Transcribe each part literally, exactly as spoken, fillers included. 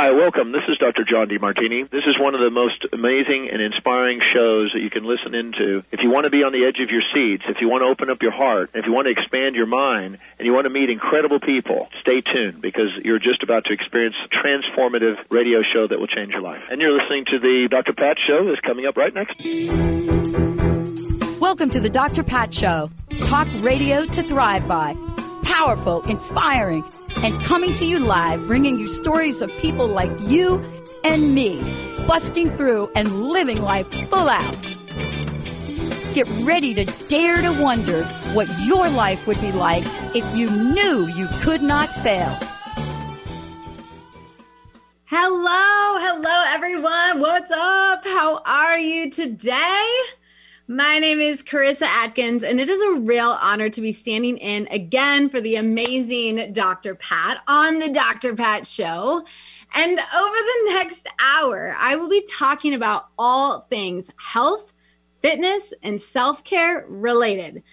Hi, welcome. This is Doctor John DeMartini. This is one of the most amazing and inspiring shows that you can listen into. If you want to be on the edge of your seats, if you want to open up your heart, if you want to expand your mind, and you want to meet incredible people, stay tuned because you're just about to experience a transformative radio show that will change your life. And you're listening to the Doctor Pat Show that's coming up right next. Welcome to the Doctor Pat Show. Talk radio to thrive by. Powerful, inspiring, and coming to you live, bringing you stories of people like you and me, busting through and living life full out. Get ready to dare to wonder what your life would be like if you knew you could not fail. Hello, hello everyone. What's up? How are you today? My name is Carissa Atkins, and it is a real honor to be standing in again for the amazing Doctor Pat on the Doctor Pat Show. And over the next hour, I will be talking about all things health, fitness, and self-care related.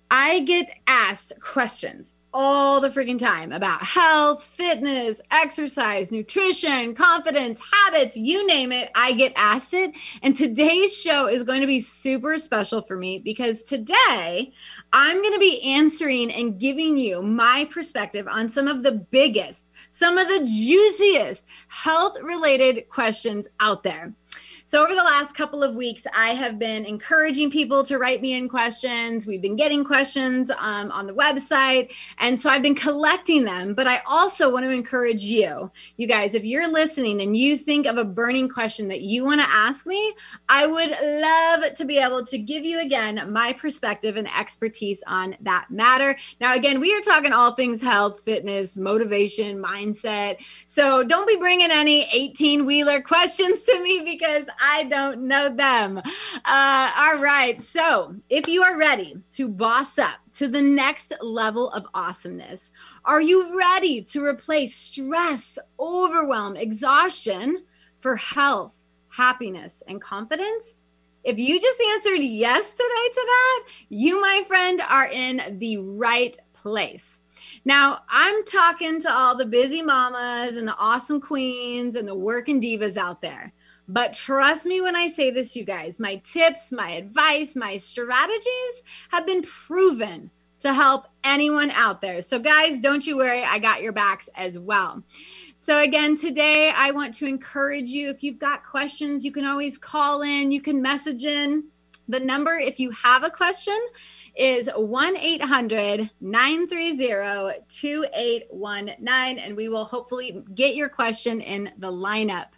I get asked questions all the freaking time about health, fitness, exercise, nutrition, confidence, habits, you name it, I get asked it. And today's show is going to be super special for me because today I'm going to be answering and giving you my perspective on some of the biggest, some of the juiciest health-related questions out there. So over the last couple of weeks, I have been encouraging people to write me in questions. We've been getting questions um, on the website. And so I've been collecting them. But I also want to encourage you, you guys, if you're listening and you think of a burning question that you want to ask me, I would love to be able to give you again my perspective and expertise on that matter. Now, again, we are talking all things health, fitness, motivation, mindset. So don't be bringing any eighteen-wheeler questions to me because I don't know them. Uh, all right. So if you are ready to boss up to the next level of awesomeness, are you ready to replace stress, overwhelm, exhaustion for health, happiness, and confidence? If you just answered yes today to that, you, my friend, are in the right place. Now, I'm talking to all the busy mamas and the awesome queens and the working divas out there. But trust me when I say this, you guys, my tips, my advice, my strategies have been proven to help anyone out there. So guys, don't you worry, I got your backs as well. So again, today I want to encourage you, if you've got questions, you can always call in, you can message in. The number, if you have a question, is one eight hundred nine three zero two eight one nine, and we will hopefully get your question in the lineup.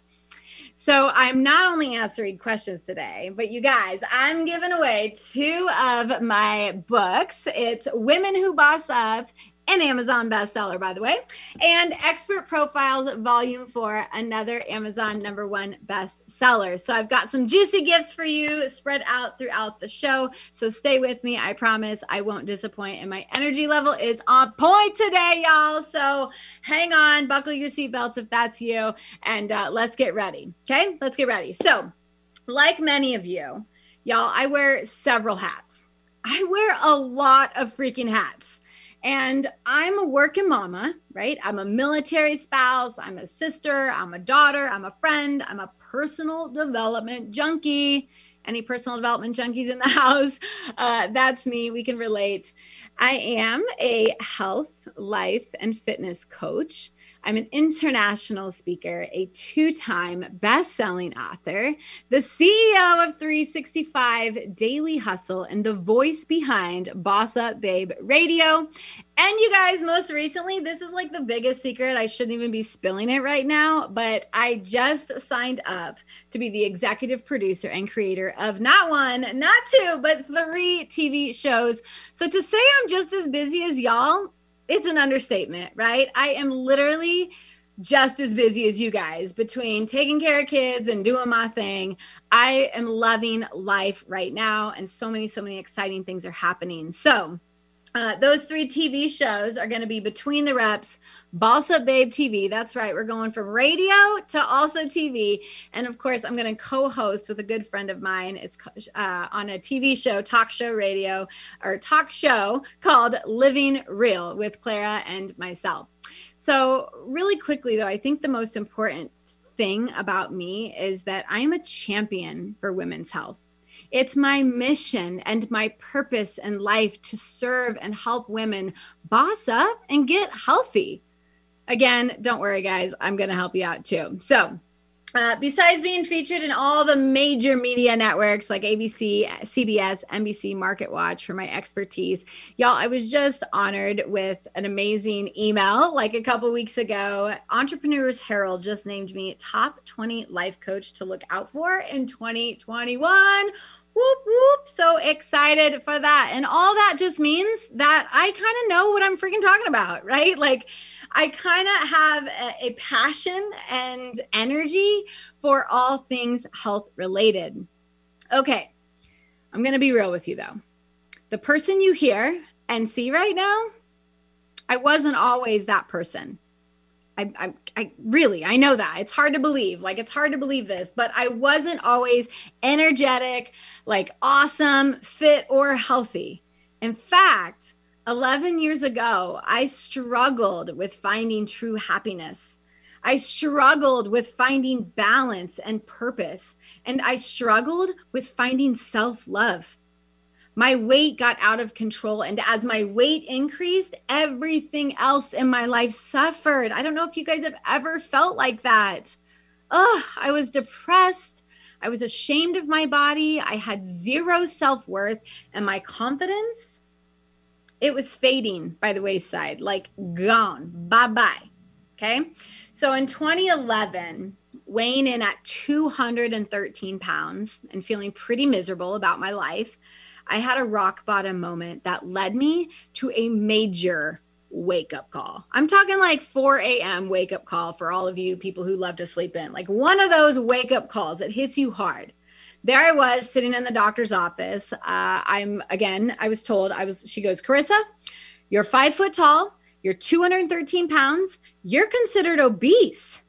So I'm not only answering questions today, but you guys, I'm giving away two of my books. It's Women Who Boss Up, an Amazon bestseller, by the way, and Expert Profiles Volume four, another Amazon number one bestseller. So I've got some juicy gifts for you spread out throughout the show. So stay with me. I promise I won't disappoint. And my energy level is on point today, y'all. So hang on, buckle your seatbelts if that's you, and uh, let's get ready. Okay, let's get ready. So like many of you, y'all, I wear several hats. I wear a lot of freaking hats. And I'm a working mama, right? I'm a military spouse. I'm a sister. I'm a daughter. I'm a friend. I'm a personal development junkie. Any personal development junkies in the house? Uh, that's me. We can relate. I am a health, life, and fitness coach. I'm an international speaker, a two-time best-selling author, the C E O of three sixty-five Daily Hustle, and the voice behind Boss Up Babe Radio. And you guys, most recently, this is like the biggest secret. I shouldn't even be spilling it right now, but I just signed up to be the executive producer and creator of not one, not two, but three T V shows. So to say I'm just as busy as y'all, it's an understatement, right? I am literally just as busy as you guys between taking care of kids and doing my thing. I am loving life right now, and so many, so many exciting things are happening. So uh, those three T V shows are going to be Between the Reps, Boss Up Babe T V. That's right. We're going from radio to also T V. And of course, I'm going to co-host with a good friend of mine. It's uh, on a T V show, talk show radio, or talk show called Living Real with Clara and myself. So really quickly, though, I think the most important thing about me is that I'm a champion for women's health. It's my mission and my purpose in life to serve and help women boss up and get healthy. Again, don't worry, guys. I'm going to help you out too. So uh, besides being featured in all the major media networks like A B C, C B S, N B C, Market Watch for my expertise, y'all, I was just honored with an amazing email like a couple weeks ago. Entrepreneurs Herald just named me top twenty life coach to look out for in twenty twenty-one. Whoop, whoop. So excited for that. And all that just means that I kind of know what I'm freaking talking about, right? Like I kind of have a, a passion and energy for all things health related. Okay. I'm going to be real with you though. The person you hear and see right now, I wasn't always that person. I, I, I really, I know that it's hard to believe, like it's hard to believe this, but I wasn't always energetic, like awesome, fit, or healthy. In fact, eleven years ago, I struggled with finding true happiness. I struggled with finding balance and purpose, and I struggled with finding self-love. My weight got out of control. And as my weight increased, everything else in my life suffered. I don't know if you guys have ever felt like that. Oh, I was depressed. I was ashamed of my body. I had zero self-worth, and my confidence, it was fading by the wayside, like gone, bye-bye. Okay. So in twenty eleven, weighing in at two hundred thirteen pounds and feeling pretty miserable about my life, I had a rock bottom moment that led me to a major wake up call. I'm talking like four a.m. wake up call for all of you people who love to sleep in, like one of those wake up calls that hits you hard. There I was sitting in the doctor's office. Uh, I'm again, I was told I was, she goes, Carissa, you're five foot tall. You're two hundred thirteen pounds. You're considered obese.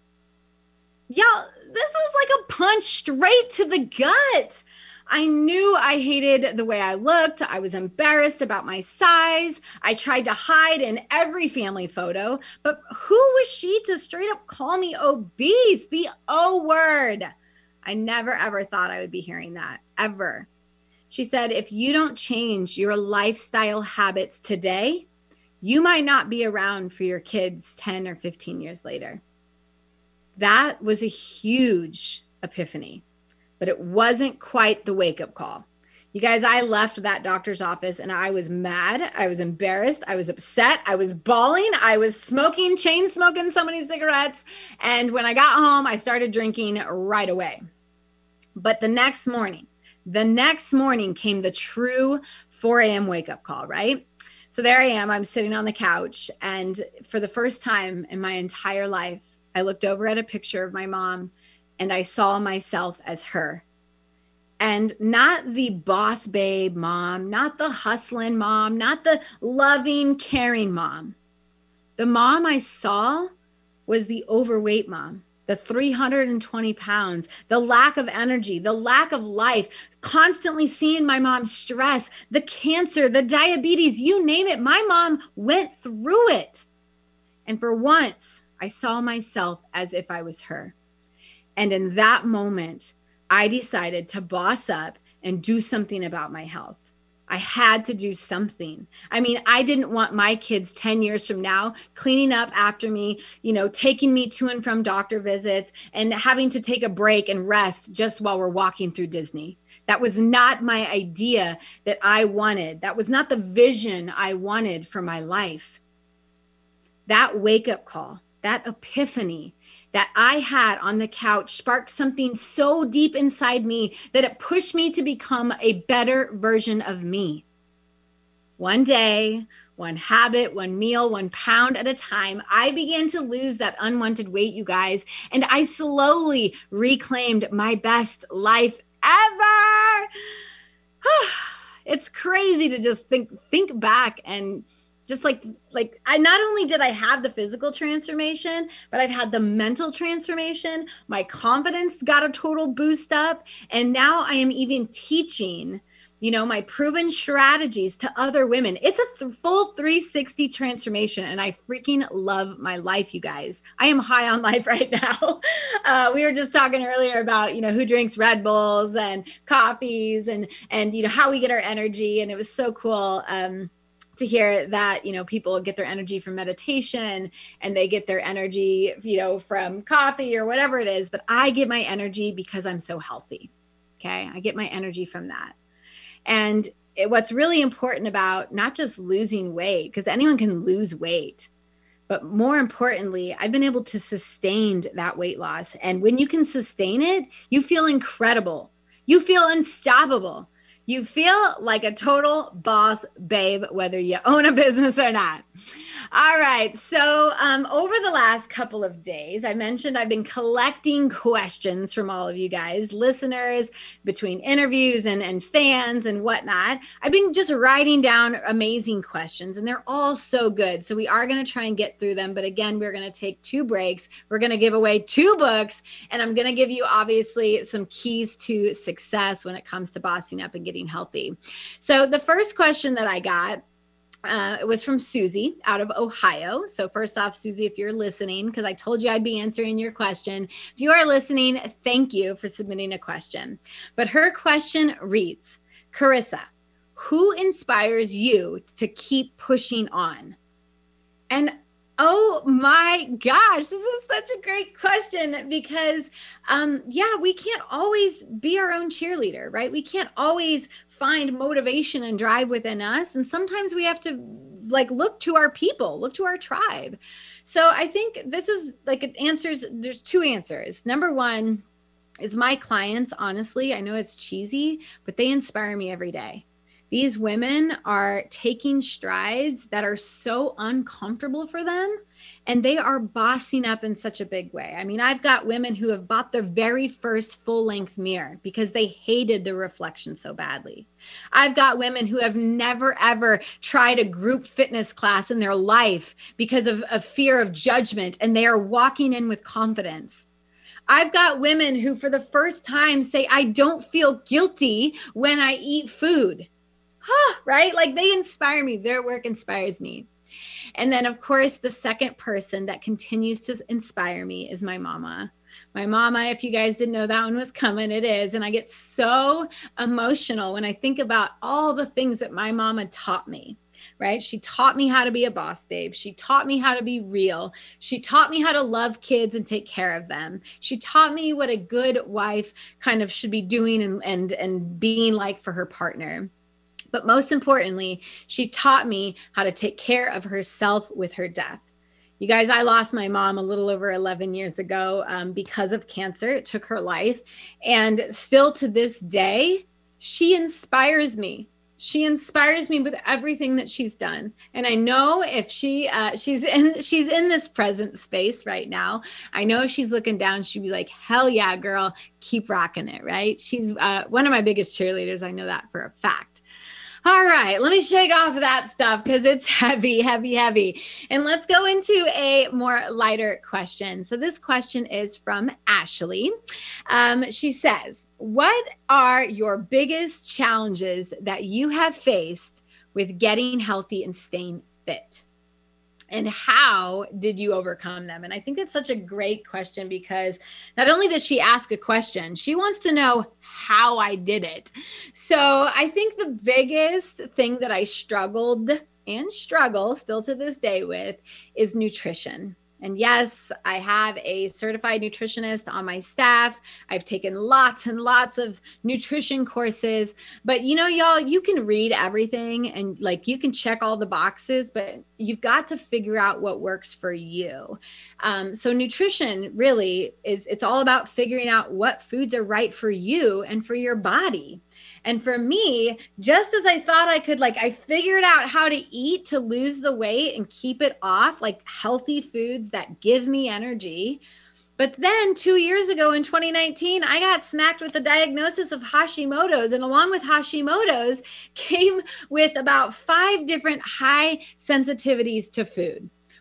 Y'all, this was like a punch straight to the gut. I knew I hated the way I looked. I was embarrassed about my size. I tried to hide in every family photo, but who was she to straight up call me obese? The O word. I never, ever thought I would be hearing that, ever. She said, if you don't change your lifestyle habits today, you might not be around for your kids ten or fifteen years later. That was a huge epiphany. But it wasn't quite the wake-up call. You guys, I left that doctor's office and I was mad. I was embarrassed. I was upset. I was bawling. I was smoking, chain smoking so many cigarettes. And when I got home, I started drinking right away. But the next morning, the next morning came the true four a.m. wake-up call, right? So there I am. I'm sitting on the couch. And for the first time in my entire life, I looked over at a picture of my mom and I saw myself as her. And not the boss babe mom, not the hustling mom, not the loving, caring mom. The mom I saw was the overweight mom, the three hundred twenty pounds, the lack of energy, the lack of life, constantly seeing my mom stress, the cancer, the diabetes, you name it. My mom went through it. And for once, I saw myself as if I was her. And in that moment, I decided to boss up and do something about my health. I had to do something. I mean, I didn't want my kids ten years from now cleaning up after me, you know, taking me to and from doctor visits and having to take a break and rest just while we're walking through Disney. That was not my idea that I wanted. That was not the vision I wanted for my life. That wake-up call, that epiphany that I had on the couch sparked something so deep inside me that it pushed me to become a better version of me. One day, one habit, one meal, one pound at a time, I began to lose that unwanted weight, you guys, and I slowly reclaimed my best life ever. It's crazy to just think think back and just like, like I not only did I have the physical transformation, but I've had the mental transformation. My confidence got a total boost up. And now I am even teaching you know, my proven strategies to other women. It's a th- full three sixty transformation, and I freaking love my life, you guys. I am high on life right now. Uh, we were just talking earlier about, you know, who drinks Red Bulls and coffees and, and, you know, how we get our energy. And it was so cool um, to hear that, you know, people get their energy from meditation and they get their energy, you know, from coffee or whatever it is. But I get my energy because I'm so healthy. Okay. I get my energy from that. And it, what's really important about not just losing weight, because anyone can lose weight, but more importantly, I've been able to sustain that weight loss. And when you can sustain it, you feel incredible. You feel unstoppable. You feel like a total boss babe, whether you own a business or not. All right. So um, over the last couple of days, I mentioned I've been collecting questions from all of you guys, listeners, between interviews and, and fans and whatnot. I've been just writing down amazing questions, and they're all so good. So we are going to try and get through them. But again, we're going to take two breaks. We're going to give away two books, and I'm going to give you obviously some keys to success when it comes to bossing up and getting healthy. So the first question that I got, uh, it was from Susie out of Ohio. So first off, Susie, if you're listening, because I told you I'd be answering your question. If you are listening, thank you for submitting a question. But her question reads, Carissa, who inspires you to keep pushing on? And oh my gosh, this is such a great question because, um, yeah, we can't always be our own cheerleader, right? We can't always find motivation and drive within us. And sometimes we have to like look to our people, look to our tribe. So I think this is like it answers, there's two answers. Number one is my clients, honestly, I know it's cheesy, but they inspire me every day. These women are taking strides that are so uncomfortable for them, and they are bossing up in such a big way. I mean, I've got women who have bought their very first full-length mirror because they hated the reflection so badly. I've got women who have never, ever tried a group fitness class in their life because of a fear of judgment, and they are walking in with confidence. I've got women who, for the first time, say, I don't feel guilty when I eat food. Huh, right? Like they inspire me. Their work inspires me. And then, of course, the second person that continues to inspire me is my mama. My mama, if you guys didn't know that one was coming, it is. And I get so emotional when I think about all the things that my mama taught me, right? She taught me how to be a boss babe. She taught me how to be real. She taught me how to love kids and take care of them. She taught me what a good wife kind of should be doing and, and, and being like for her partner. But most importantly, she taught me how to take care of herself with her death. You guys, I lost my mom a little over eleven years ago um, because of cancer. It took her life. And still to this day, she inspires me. She inspires me with everything that she's done. And I know if she, uh, she's in, she's in this present space right now. I know if she's looking down, she'd be like, hell yeah, girl, keep rocking it, right? She's uh, one of my biggest cheerleaders. I know that for a fact. All right, let me shake off that stuff because it's heavy, heavy, heavy. And let's go into a more lighter question. So this question is from Ashley. Um, she says, what are your biggest challenges that you have faced with getting healthy and staying fit? And how did you overcome them? And I think that's such a great question because not only does she ask a question, she wants to know how I did it. So I think the biggest thing that I struggled and struggle still to this day with is nutrition. And yes, I have a certified nutritionist on my staff. I've taken lots and lots of nutrition courses, but you know, y'all, you can read everything and like you can check all the boxes, but you've got to figure out what works for you. Um, so nutrition really is, it's all about figuring out what foods are right for you and for your body. And for me, just as I thought I could, like, I figured out how to eat to lose the weight and keep it off, like healthy foods that give me energy. But then two years ago in twenty nineteen, I got smacked with the diagnosis of Hashimoto's. And along with Hashimoto's came with about five different high sensitivities to food.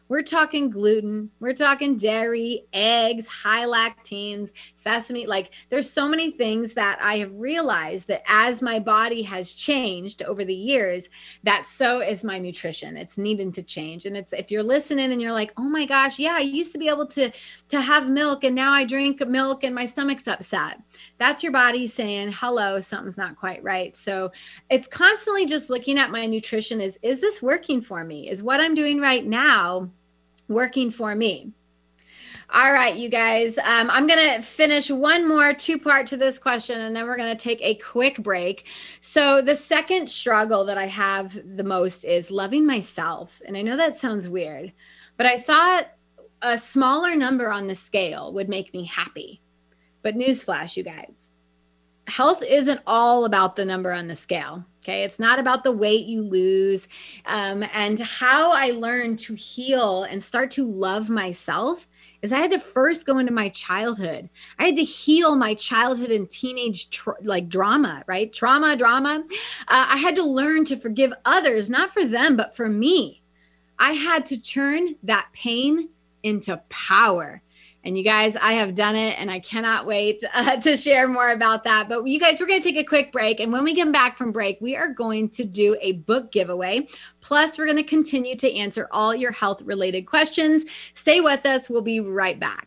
We're talking gluten, we're talking dairy, eggs, high lactanes, sesame. Like there's so many things that I have realized that as my body has changed over the years, that so is my nutrition. It's needing to change. And it's, if you're listening and you're like, oh my gosh, yeah, I used to be able to, to have milk and now I drink milk and my stomach's upset. That's your body saying, hello, something's not quite right. So it's constantly just looking at my nutrition. Is, is this working for me? Is what I'm doing right now working for me? All right, you guys, um, I'm going to finish one more two part to this question, and then we're going to take a quick break. So the second struggle that I have the most is loving myself. And I know that sounds weird, but I thought a smaller number on the scale would make me happy. But newsflash, you guys, health isn't all about the number on the scale. Okay. It's not about the weight you lose. Um, and how I learned to heal and start to love myself is I had to first go into my childhood. I had to heal my childhood and teenage tra- like drama, right? Trauma, drama. Uh, I had to learn to forgive others, not for them, but for me. I had to turn that pain into power. And you guys, I have done it, and I cannot wait uh, to share more about that. But you guys, we're going to take a quick break. And when we get back from break, we are going to do a book giveaway. Plus, we're going to continue to answer all your health-related questions. Stay with us. We'll be right back.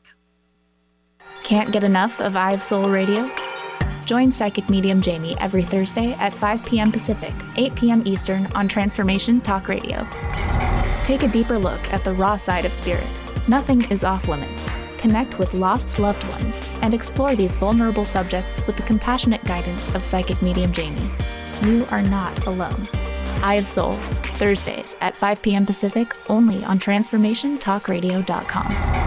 Can't get enough of I Have Soul Radio? Join Psychic Medium Jamie every Thursday at five p.m. Pacific, eight p.m. Eastern on Transformation Talk Radio. Take a deeper look at the raw side of spirit. Nothing is off limits. Connect with lost loved ones and explore these vulnerable subjects with the compassionate guidance of Psychic Medium Jamie. You are not alone. I Have Soul, Thursdays at five p.m. Pacific, only on transformation talk radio dot com.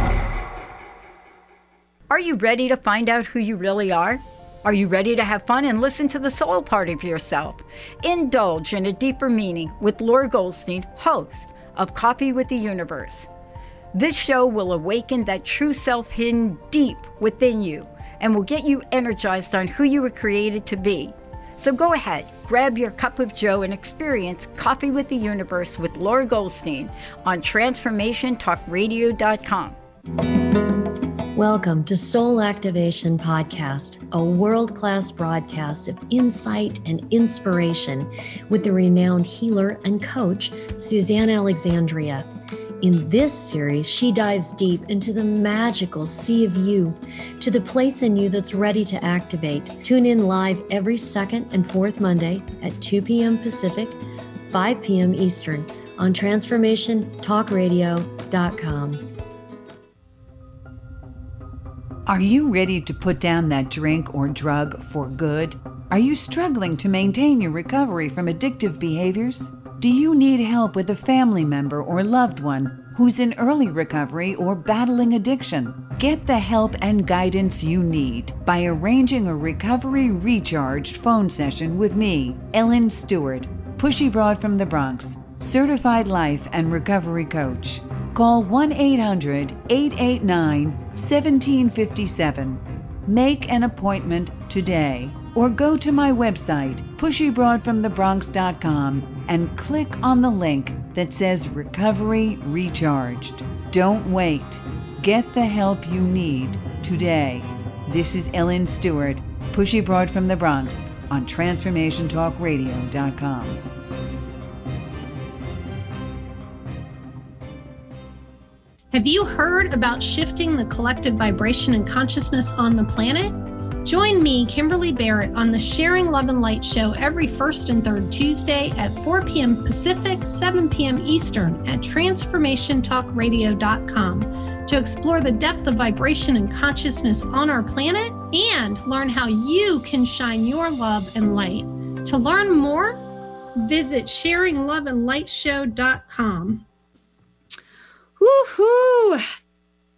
Are you ready to find out who you really are? Are you ready to have fun and listen to the soul part of yourself? Indulge in a deeper meaning with Laura Goldstein, host of Coffee with the Universe. This show will awaken that true self hidden deep within you and will get you energized on who you were created to be. So go ahead, grab your cup of joe and experience Coffee with the Universe with Laura Goldstein on transformation talk radio dot com. Welcome to Soul Activation Podcast, a world-class broadcast of insight and inspiration with the renowned healer and coach, Suzanne Alexandria. In this series, she dives deep into the magical sea of you, to the place in you that's ready to activate. Tune in live every second and fourth Monday at two p.m. Pacific, five p.m. Eastern on transformation talk radio dot com. Are you ready to put down that drink or drug for good? Are you struggling to maintain your recovery from addictive behaviors? Do you need help with a family member or loved one who's in early recovery or battling addiction? Get the help and guidance you need by arranging a recovery recharged phone session with me, Ellen Stewart, Pushy Broad from the Bronx, certified life and recovery coach. Call one eight hundred eight eight nine one seven five seven. Make an appointment today. Or go to my website, pushy broad from the bronx dot com, and click on the link that says Recovery Recharged. Don't wait. Get the help you need today. This is Ellen Stewart, Pushy Broad from the Bronx, on transformation talk radio dot com. Have you heard about shifting the collective vibration and consciousness on the planet? Join me, Kimberly Barrett, on the Sharing Love and Light show every first and third Tuesday at four p.m. Pacific, seven p.m. Eastern at transformation talk radio dot com to explore the depth of vibration and consciousness on our planet and learn how you can shine your love and light. To learn more, visit sharing love and light show dot com. Woohoo!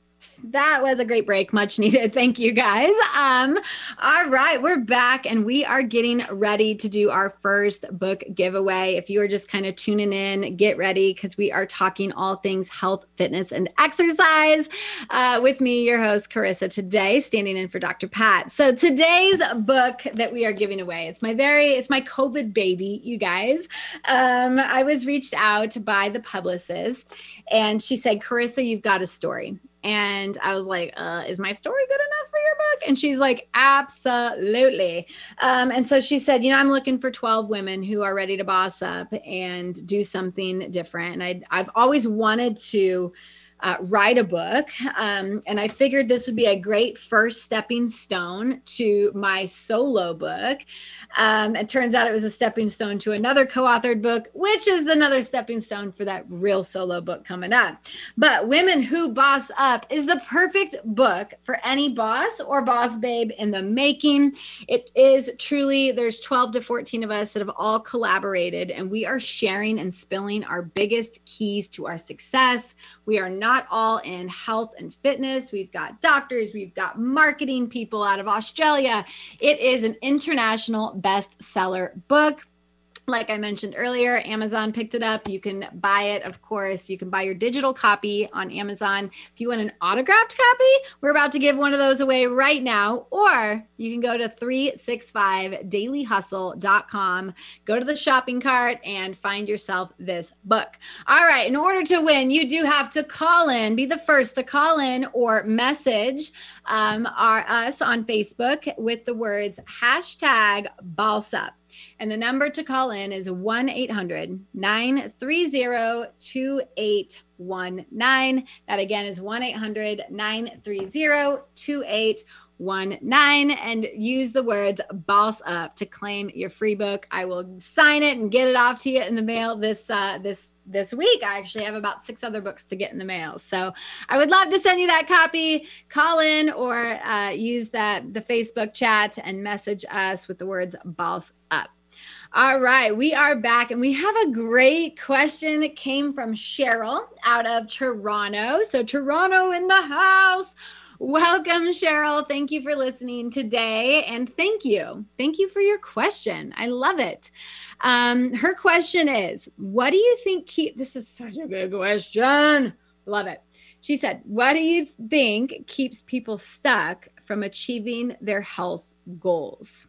That was a great break. Much needed. Thank you, guys. Um, all right, we're back and we are getting ready to do our first book giveaway. If you are just kind of tuning in, get ready because we are talking all things health, fitness, and exercise uh, with me, your host, Carissa, today, standing in for Doctor Pat. So today's book that we are giving away, it's my very, it's my COVID baby, you guys. Um, I was reached out by the publicist and she said, Carissa, you've got a story. And I was like, uh, is my story good enough for your book? And she's like, absolutely. Um, and so she said, you know, I'm looking for twelve women who are ready to boss up and do something different. And I, I've always wanted to Uh, write a book. Um, and I figured this would be a great first stepping stone to my solo book. Um, it turns out it was a stepping stone to another co-authored book, which is another stepping stone for that real solo book coming up. But Women Who Boss Up is the perfect book for any boss or boss babe in the making. It is truly, there's twelve to fourteen of us that have all collaborated, and we are sharing and spilling our biggest keys to our success. We are not all in health and fitness. We've got doctors, we've got marketing people out of Australia. It is an international bestseller book. Like I mentioned earlier, Amazon picked it up. You can buy it, of course. You can buy your digital copy on Amazon. If you want an autographed copy, we're about to give one of those away right now. Or you can go to three sixty-five daily hustle dot com, go to the shopping cart, and find yourself this book. All right, in order to win, you do have to call in, be the first to call in or message um, our, us on Facebook with the words hashtag BossUp. And the number to call in is one eight hundred nine three zero two eight one nine. That again is one eight hundred nine three zero two eight one nine. And use the words Boss Up to claim your free book. I will sign it and get it off to you in the mail this uh, this this week. I actually have about six other books to get in the mail. So I would love to send you that copy. Call in or uh, use that the Facebook chat and message us with the words Boss Up. All right, we are back and we have a great question. It came from Cheryl out of Toronto. So Toronto in the house. Welcome, Cheryl. Thank you for listening today. And thank you. Thank you for your question. I love it. Um, her question is, what do you think keep, this is such a good question. Love it. She said, what do you think keeps people stuck from achieving their health goals?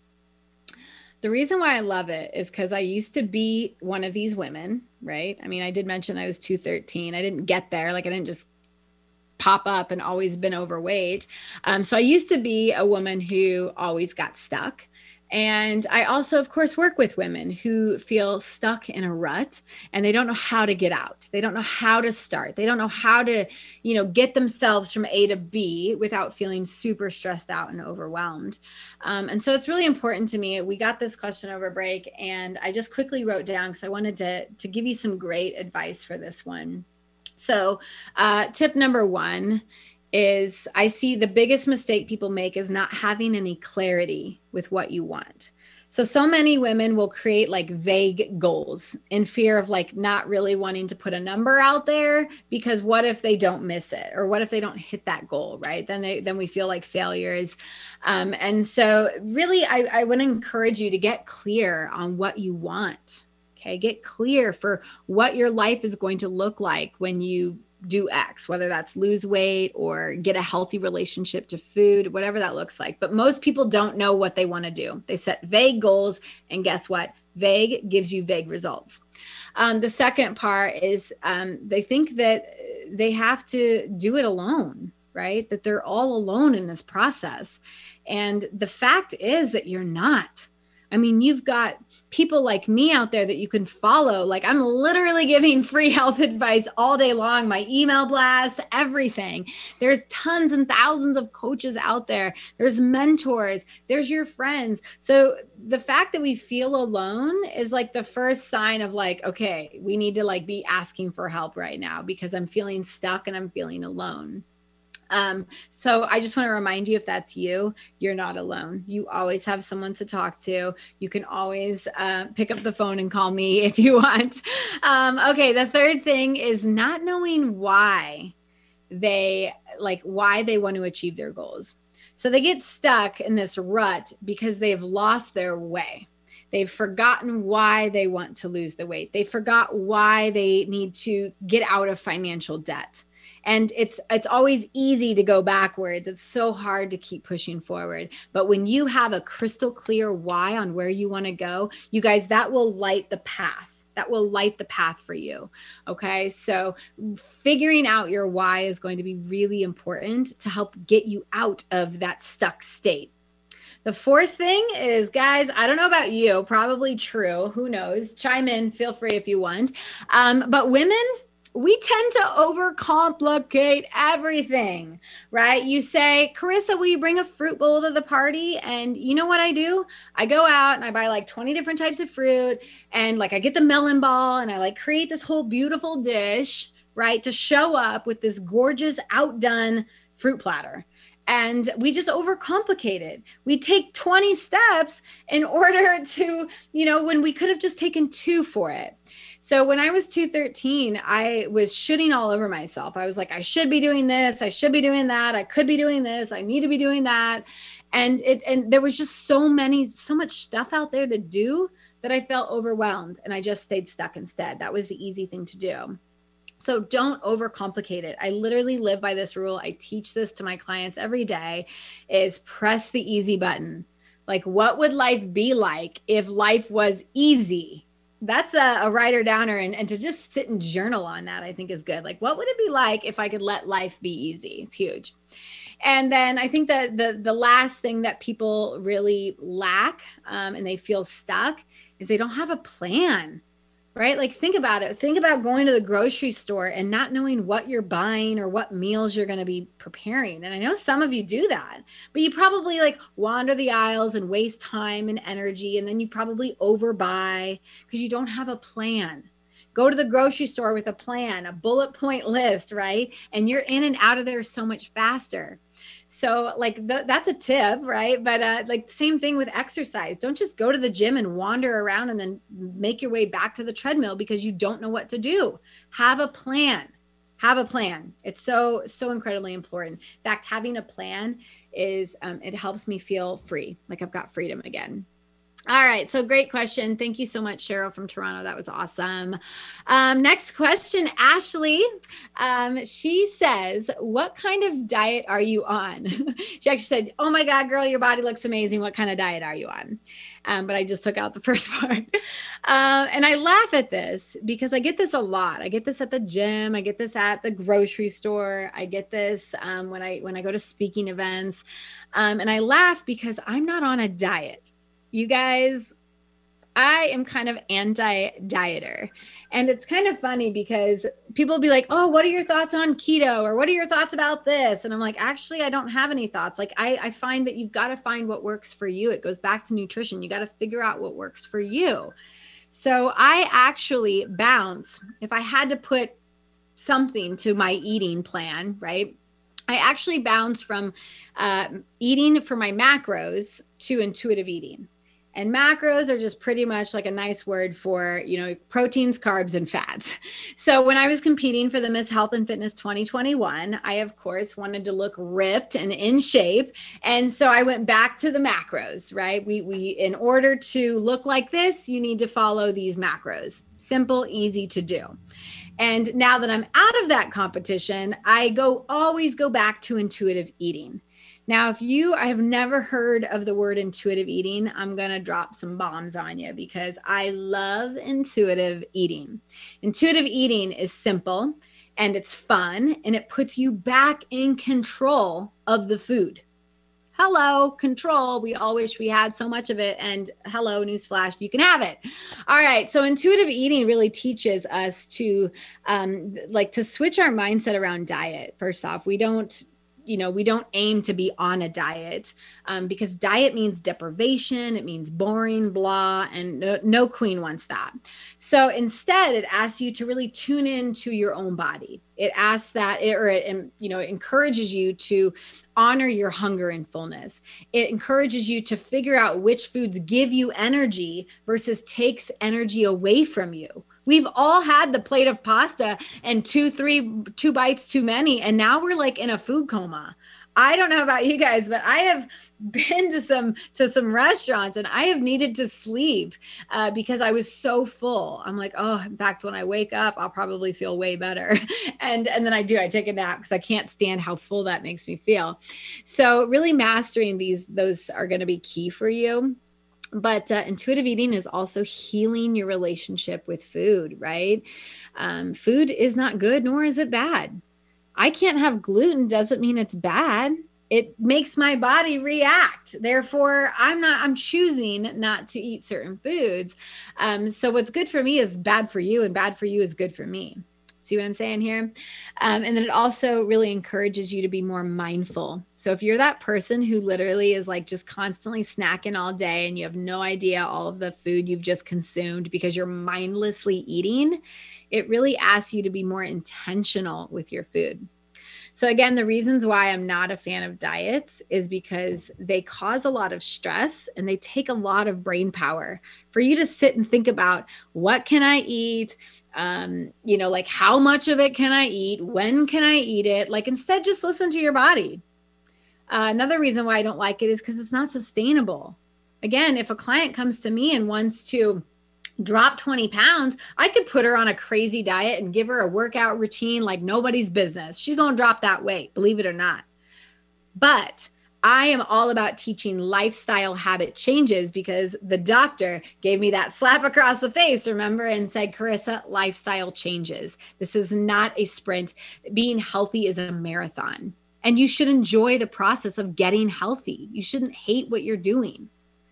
The reason why I love it is because I used to be one of these women, right? I mean, I did mention I was two thirteen. I didn't get there. Like I didn't just pop up and always been overweight. Um, so I used to be a woman who always got stuck. And I also, of course, work with women who feel stuck in a rut and they don't know how to get out. They don't know how to start. They don't know how to, you know, get themselves from A to B without feeling super stressed out and overwhelmed. Um, and so it's really important to me. We got this question over break and I just quickly wrote down because I wanted to, to give you some great advice for this one. So uh, tip number one is I see the biggest mistake people make is not having any clarity with what you want. So, so many women will create like vague goals in fear of like not really wanting to put a number out there because what if they don't miss it? Or what if they don't hit that goal, right? Then they, then we feel like failures. Um, and so really, I, I would encourage you to get clear on what you want. Okay. Get clear for what your life is going to look like when you do X, whether that's lose weight or get a healthy relationship to food, whatever that looks like. But most people don't know what they want to do. They set vague goals and guess what? Vague gives you vague results. Um, the second part is um, they think that they have to do it alone, right? That they're all alone in this process. And the fact is that you're not. I mean, you've got people like me out there that you can follow. Like I'm literally giving free health advice all day long, my email blasts, everything. There's tons and thousands of coaches out there. There's mentors, there's your friends. So the fact that we feel alone is like the first sign of like, okay, we need to like be asking for help right now because I'm feeling stuck and I'm feeling alone. Um, so I just want to remind you, if that's you, you're not alone. You always have someone to talk to. You can always uh, pick up the phone and call me if you want. Um, okay. The third thing is not knowing why they like why they want to achieve their goals. So they get stuck in this rut because they've lost their way. They've forgotten why they want to lose the weight. They forgot why they need to get out of financial debt. And it's it's always easy to go backwards. It's so hard to keep pushing forward. But when you have a crystal clear why on where you want to go, you guys, that will light the path. That will light the path for you. Okay. So figuring out your why is going to be really important to help get you out of that stuck state. The fourth thing is, guys, I don't know about you, probably true. Who knows? Chime in, feel free if you want. Um, but women, we tend to overcomplicate everything, right? You say, Carissa, will you bring a fruit bowl to the party? And you know what I do? I go out and I buy like twenty different types of fruit, and like I get the melon ball and I like create this whole beautiful dish, right? To show up with this gorgeous outdone fruit platter. And we just overcomplicate it. We take twenty steps in order to, you know, when we could have just taken two for it. So when I was two thirteen, I was shooting all over myself. I was like, I should be doing this. I should be doing that. I could be doing this. I need to be doing that. And it, and there was just so many, so much stuff out there to do that I felt overwhelmed, and I just stayed stuck instead. That was the easy thing to do. So don't overcomplicate it. I literally live by this rule. I teach this to my clients every day, is press the easy button. Like, what would life be like if life was easy? That's a, a writer downer, and, and to just sit and journal on that, I think is good. Like, what would it be like if I could let life be easy? It's huge. And then I think that the, the last thing that people really lack um, and they feel stuck is they don't have a plan. Right? Like, think about it. Think about going to the grocery store and not knowing what you're buying or what meals you're going to be preparing. And I know some of you do that, but you probably like wander the aisles and waste time and energy. And then you probably overbuy because you don't have a plan. Go to the grocery store with a plan, a bullet point list, right? And you're in and out of there so much faster. So like th- that's a tip, right? But uh, like same thing with exercise. Don't just go to the gym and wander around and then make your way back to the treadmill because you don't know what to do. Have a plan. Have a plan. It's so, so incredibly important. In fact, having a plan is, um, it helps me feel free. Like I've got freedom again. All right. So great question. Thank you so much, Cheryl from Toronto. That was awesome. Um, next question, Ashley. Um, she says, what kind of diet are you on? She actually said, oh my God, girl, your body looks amazing. What kind of diet are you on? Um, but I just took out the first part. um, and I laugh at this because I get this a lot. I get this at the gym. I get this at the grocery store. I get this um, when I, when I go to speaking events. Um, and I laugh because I'm not on a diet. You guys, I am kind of anti-dieter. And it's kind of funny because people will be like, oh, what are your thoughts on keto? Or what are your thoughts about this? And I'm like, actually, I don't have any thoughts. Like, I, I find that you've got to find what works for you. It goes back to nutrition. You got to figure out what works for you. So I actually bounce. If I had to put something to my eating plan, right? I actually bounce from uh, eating for my macros to intuitive eating. And macros are just pretty much like a nice word for, you know, proteins, carbs, and fats. So when I was competing for the Miss Health and Fitness twenty twenty-one, I, of course, wanted to look ripped and in shape. And so I went back to the macros, right? We, we, in order to look like this, you need to follow these macros. Simple, easy to do. And now that I'm out of that competition, I go always go back to intuitive eating. Now, if you have never heard of the word intuitive eating, I'm going to drop some bombs on you because I love intuitive eating. Intuitive eating is simple and it's fun and it puts you back in control of the food. Hello, control. We all wish we had so much of it. And hello, newsflash, you can have it. All right. So intuitive eating really teaches us to um, like to switch our mindset around diet. First off, we don't You know, we don't aim to be on a diet um, because diet means deprivation. It means boring, blah, and no, no queen wants that. So instead, it asks you to really tune into your own body. It asks that, it, or it, you know, it encourages you to honor your hunger and fullness. It encourages you to figure out which foods give you energy versus takes energy away from you. We've all had the plate of pasta and two, three, two bites too many. And now we're like in a food coma. I don't know about you guys, but I have been to some to some restaurants and I have needed to sleep uh, because I was so full. I'm like, oh, in fact, when I wake up, I'll probably feel way better. And, and then I do, I take a nap because I can't stand how full that makes me feel. So really mastering these, those are going to be key for you. But uh, intuitive eating is also healing your relationship with food, right? Um, food is not good, nor is it bad. I can't have gluten doesn't mean it's bad. It makes my body react. Therefore, I'm not, I'm choosing not to eat certain foods. Um, so what's good for me is bad for you, and bad for you is good for me. See what I'm saying here? Um, and then it also really encourages you to be more mindful. So if you're that person who literally is like just constantly snacking all day and you have no idea all of the food you've just consumed because you're mindlessly eating, it really asks you to be more intentional with your food. So again, the reasons why I'm not a fan of diets is because they cause a lot of stress and they take a lot of brain power for you to sit and think about, what can I eat? Um, you know, like how much of it can I eat? When can I eat it? Like instead, just listen to your body. Uh, another reason why I don't like it is because it's not sustainable. Again, if a client comes to me and wants to drop twenty pounds, I could put her on a crazy diet and give her a workout routine like nobody's business. She's going to drop that weight, believe it or not. But I am all about teaching lifestyle habit changes because the doctor gave me that slap across the face, remember, and said, Carissa, lifestyle changes. This is not a sprint. Being healthy is a marathon, and you should enjoy the process of getting healthy. You shouldn't hate what you're doing.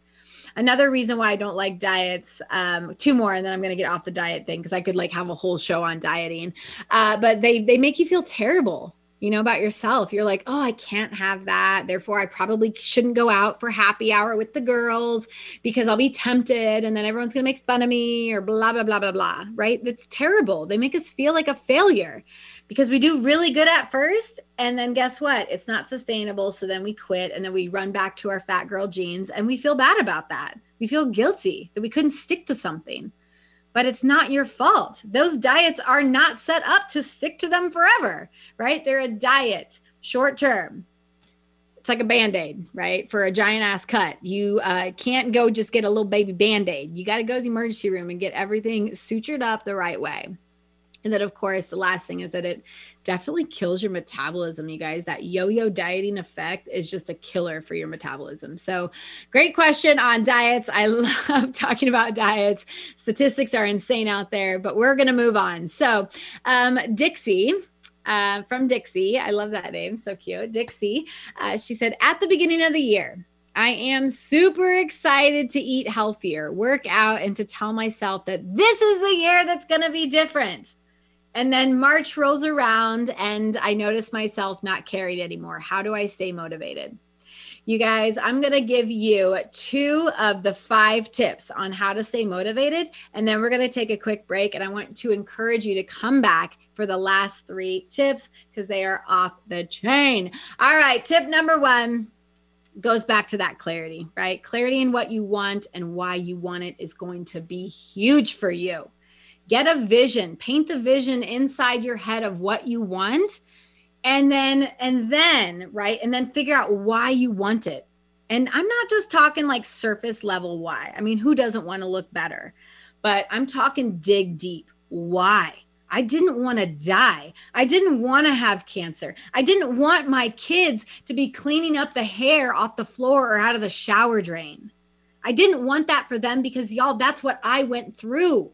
Another reason why I don't like diets, um, two more, and then I'm going to get off the diet thing because I could like have a whole show on dieting. Uh, but they they make you feel terrible, you know, about yourself. You're like, oh, I can't have that. Therefore, I probably shouldn't go out for happy hour with the girls because I'll be tempted and then everyone's going to make fun of me or blah, blah, blah, blah, blah, right? It's terrible. They make us feel like a failure because we do really good at first. And then guess what? It's not sustainable. So then we quit and then we run back to our fat girl jeans and we feel bad about that. We feel guilty that we couldn't stick to something. But it's not your fault. Those diets are not set up to stick to them forever, right? They're a diet, short term. It's like a Band-Aid, right? For a giant ass cut. You uh, can't go just get a little baby Band-Aid. You got to go to the emergency room and get everything sutured up the right way. And then, of course, the last thing is that it definitely kills your metabolism, you guys. That yo-yo dieting effect is just a killer for your metabolism. So great question on diets. I love talking about diets. Statistics are insane out there, but we're going to move on. So um, Dixie, uh, from Dixie, I love that name. So cute. Dixie, uh, she said, at the beginning of the year, I am super excited to eat healthier, work out, and to tell myself that this is the year that's going to be different. And then March rolls around and I notice myself not carried anymore. How do I stay motivated? You guys, I'm going to give you two of the five tips on how to stay motivated. And then we're going to take a quick break. And I want to encourage you to come back for the last three tips because they are off the chain. All right. Tip number one goes back to that clarity, right? Clarity in what you want and why you want it is going to be huge for you. Get a vision, paint the vision inside your head of what you want. And then, and then, right. And then figure out why you want it. And I'm not just talking like surface level why. I mean, who doesn't want to look better? But I'm talking dig deep. Why? I didn't want to die. I didn't want to have cancer. I didn't want my kids to be cleaning up the hair off the floor or out of the shower drain. I didn't want that for them because y'all, that's what I went through.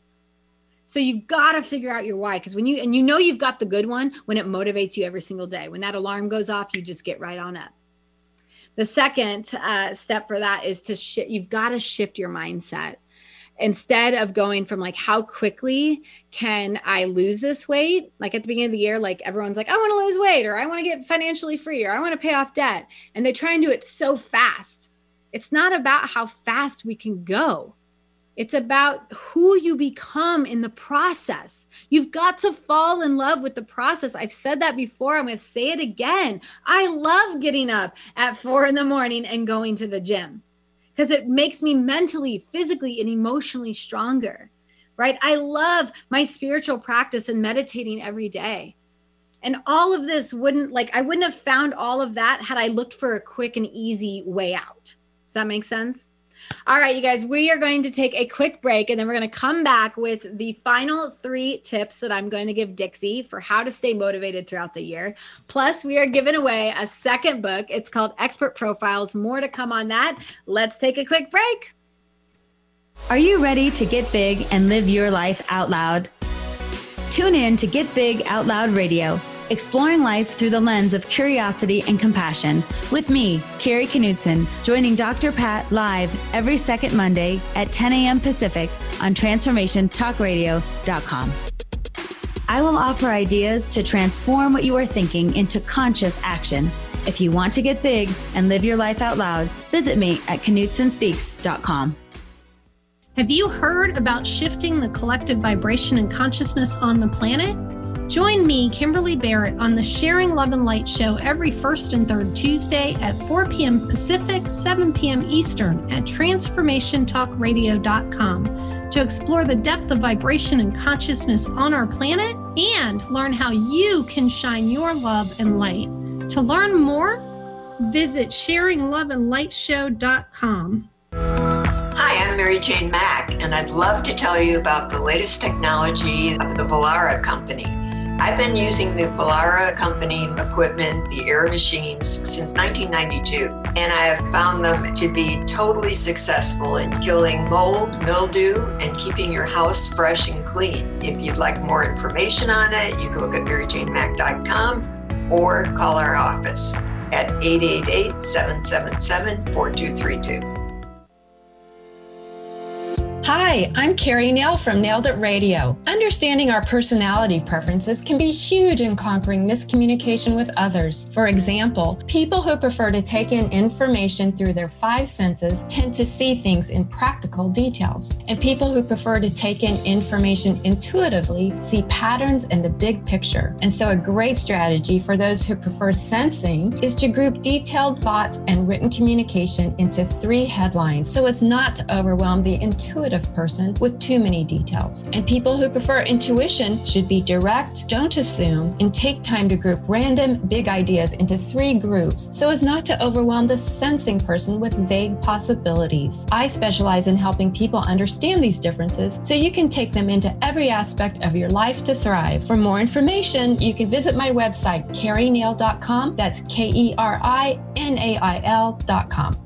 So you got to figure out your why. Because when you, and you know, you've got the good one when it motivates you every single day. When that alarm goes off, you just get right on up. The second uh, step for that is to shift. You've got to shift your mindset. Instead of going from like, how quickly can I lose this weight? Like at the beginning of the year, like everyone's like, I want to lose weight, or I want to get financially free, or I want to pay off debt. And they try and do it so fast. It's not about how fast we can go. It's about who you become in the process. You've got to fall in love with the process. I've said that before. I'm going to say it again. I love getting up at four in the morning and going to the gym because it makes me mentally, physically, and emotionally stronger. right? I love my spiritual practice and meditating every day. And all of this wouldn't, like, I wouldn't have found all of that had I looked for a quick and easy way out. Does that make sense? All right, you guys, we are going to take a quick break, and then we're going to come back with the final three tips that I'm going to give Dixie for how to stay motivated throughout the year. Plus, we are giving away a second book. It's called Expert Profiles. More to come on that. Let's take a quick break. Are you ready to get big and live your life out loud? Tune in to Get Big Out Loud Radio, exploring life through the lens of curiosity and compassion, with me, Carrie Knudsen, joining Doctor Pat live every second Monday at ten a.m. Pacific on transformation talk radio dot com. I will offer ideas to transform what you are thinking into conscious action. If you want to get big and live your life out loud, visit me at knudsen speaks dot com. Have you heard about shifting the collective vibration and consciousness on the planet? Join me, Kimberly Barrett, on the Sharing Love and Light show every first and third Tuesday at four p.m. Pacific, seven p.m. Eastern at transformation talk radio dot com to explore the depth of vibration and consciousness on our planet and learn how you can shine your love and light. To learn more, visit sharing love and light show dot com. Hi, I'm Mary Jane Mack, and I'd love to tell you about the latest technology of the Vollara company. I've been using the Vollara company equipment, the air machines, since nineteen ninety-two, and I have found them to be totally successful in killing mold, mildew, and keeping your house fresh and clean. If you'd like more information on it, you can look at mary jane mack dot com or call our office at eight eight eight, seven seven seven, four two three two. Hi, I'm Carrie Nail from Nailed It Radio. Understanding our personality preferences can be huge in conquering miscommunication with others. For example, people who prefer to take in information through their five senses tend to see things in practical details. And people who prefer to take in information intuitively see patterns and the big picture. And so a great strategy for those who prefer sensing is to group detailed thoughts and written communication into three headlines so as not to overwhelm the intuitive person with too many details. And people who prefer intuition should be direct, don't assume, and take time to group random big ideas into three groups so as not to overwhelm the sensing person with vague possibilities. I specialize in helping people understand these differences so you can take them into every aspect of your life to thrive. For more information, you can visit my website, carrie nail dot com. That's K E R I N A I L dot com.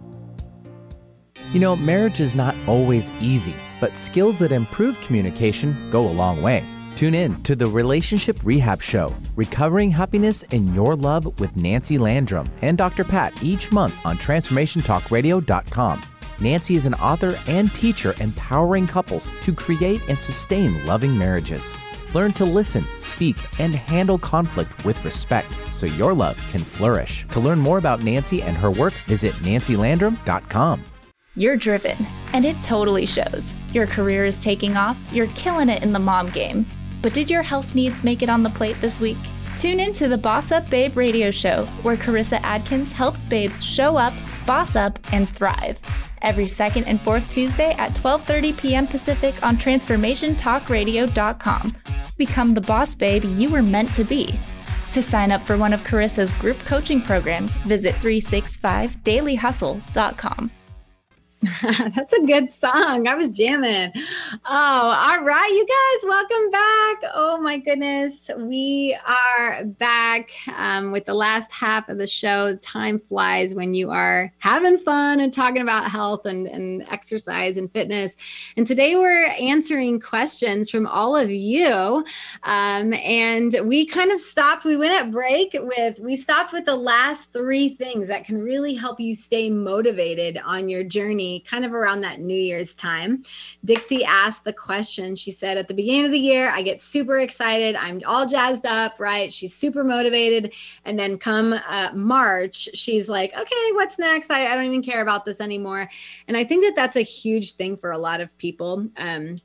You know, marriage is not always easy, but skills that improve communication go a long way. Tune in to the Relationship Rehab Show, Recovering Happiness in Your Love with Nancy Landrum and Doctor Pat each month on transformation talk radio dot com. Nancy is an author and teacher empowering couples to create and sustain loving marriages. Learn to listen, speak, and handle conflict with respect so your love can flourish. To learn more about Nancy and her work, visit nancy landrum dot com. You're driven, and it totally shows. Your career is taking off, you're killing it in the mom game. But did your health needs make it on the plate this week? Tune in to the Boss Up Babe radio show, where Carissa Adkins helps babes show up, boss up, and thrive. Every second and fourth Tuesday at twelve thirty p.m. Pacific on transformation talk radio dot com. Become the boss babe you were meant to be. To sign up for one of Carissa's group coaching programs, visit three sixty-five daily hustle dot com. That's a good song. I was jamming. Oh, all right, you guys, welcome back. Oh my goodness. We are back um, with the last half of the show. Time flies when you are having fun and talking about health and, and exercise and fitness. And today we're answering questions from all of you. Um, and we kind of stopped, we went at break with, we stopped with the last three things that can really help you stay motivated on your journey, kind of around that New Year's time. Dixie asked the question. She said, at the beginning of the year, I get super excited. I'm all jazzed up, right? She's super motivated. And then come uh, March, she's like, okay, what's next? I, I don't even care about this anymore. And I think that that's a huge thing for a lot of people. Um,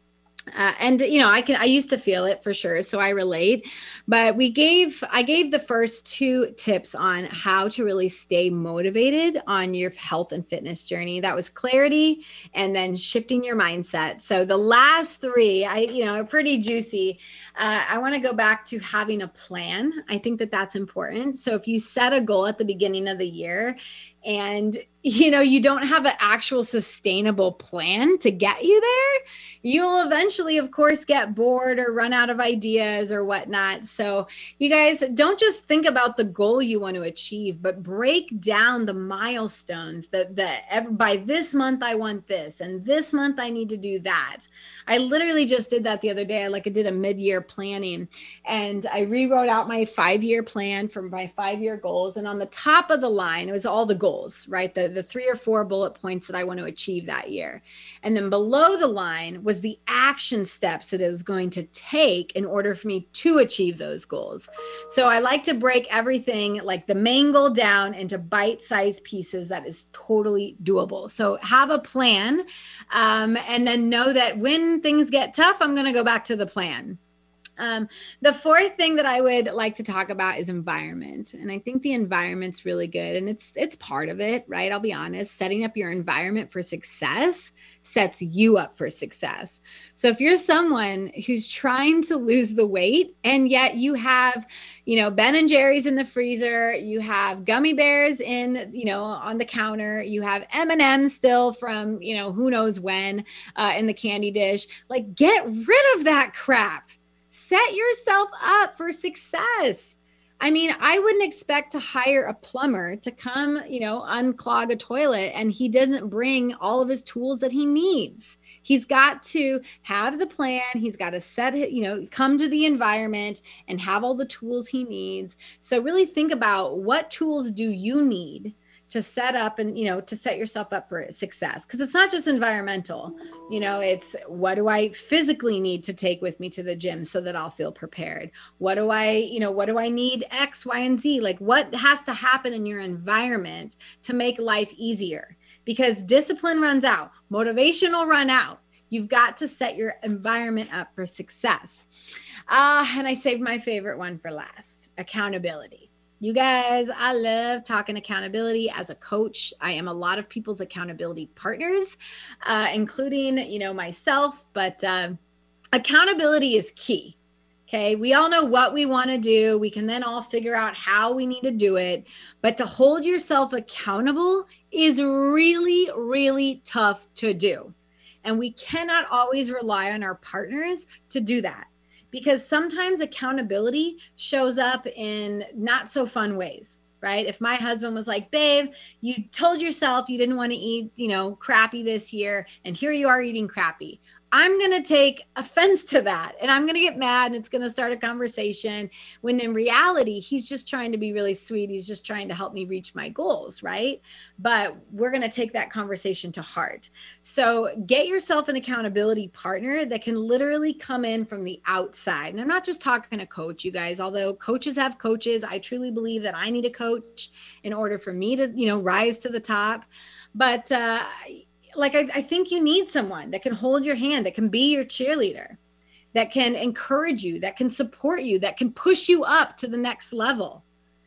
Uh, and, you know, I can, I used to feel it for sure. So I relate, but we gave, I gave the first two tips on how to really stay motivated on your health and fitness journey. That was clarity and then shifting your mindset. So the last three, I, you know, are pretty juicy. Uh, I want to go back to having a plan. I think that that's important. So if you set a goal at the beginning of the year and, you know, you don't have an actual sustainable plan to get you there, you'll eventually, of course, get bored or run out of ideas or whatnot. So you guys don't just think about the goal you want to achieve, but break down the milestones that, that by this month, I want this, and this month I need to do that. I literally just did that the other day. I like I did a mid-year planning, and I rewrote out my five-year plan from my five-year goals. And on the top of the line, it was all the goals, right? The, the three or four bullet points that I want to achieve that year. And then below the line was the action steps that it was going to take in order for me to achieve those goals. So I like to break everything, like the main goal, down into bite-sized pieces that is totally doable. So have a plan, um, and then know that when things get tough, I'm going to go back to the plan. Um, the fourth thing that I would like to talk about is environment. And I think the environment's really good, and it's, it's part of it, right? I'll be honest, setting up your environment for success sets you up for success. So if you're someone who's trying to lose the weight and yet you have, you know, Ben and Jerry's in the freezer, you have gummy bears in, you know, on the counter, you have M and M's still from, you know, who knows when uh, in the candy dish, like get rid of that crap. Set yourself up for success. I mean, I wouldn't expect to hire a plumber to come, you know, unclog a toilet and he doesn't bring all of his tools that he needs. He's got to have the plan. He's got to set it, you know, come to the environment and have all the tools he needs. So really think about, what tools do you need to set up and, you know, to set yourself up for success? Because it's not just environmental, you know, it's what do I physically need to take with me to the gym so that I'll feel prepared? What do I, you know, what do I need X, Y, and Z? Like what has to happen in your environment to make life easier? Because discipline runs out, motivation will run out. You've got to set your environment up for success. Uh, and I saved my favorite one for last, accountability. You guys, I love talking accountability as a coach. I am a lot of people's accountability partners, uh, including, you know, myself, but uh, accountability is key. Okay. We all know what we want to do. We can then all figure out how we need to do it. But to hold yourself accountable is really, really tough to do. And we cannot always rely on our partners to do that. Because sometimes accountability shows up in not so fun ways, right? If my husband was like, babe, you told yourself you didn't want to eat, you know, crappy this year, and here you are eating crappy. I'm going to take offense to that, and I'm going to get mad, and it's going to start a conversation, when in reality, he's just trying to be really sweet. He's just trying to help me reach my goals, right? But we're going to take that conversation to heart. So get yourself an accountability partner that can literally come in from the outside. And I'm not just talking a coach, you guys, although coaches have coaches. I truly believe that I need a coach in order for me to, you know, rise to the top. But, uh, Like, I, I think you need someone that can hold your hand, that can be your cheerleader, that can encourage you, that can support you, that can push you up to the next level.